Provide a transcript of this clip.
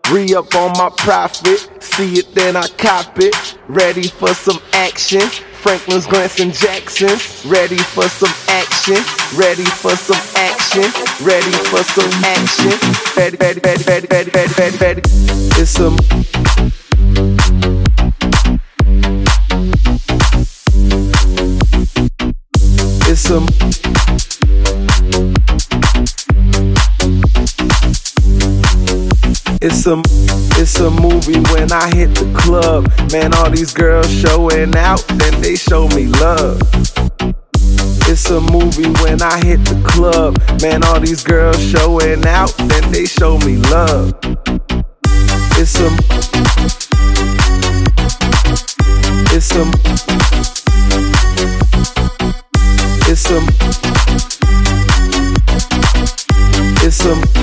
Re-up on my profit, see it then I cop it. Ready for some action, Franklin's, Grants, and Jacksons. Ready for some action, ready for some action, ready for some action. Ready, ready, ready, ready, ready, ready, ready, ready. It's some. It's some. It's a movie when I hit the club. Man, all these girls showing out, then they show me love. It's a movie when I hit the club. Man, all these girls showing out, then they show me love. It's a. It's a. It's a. It's a.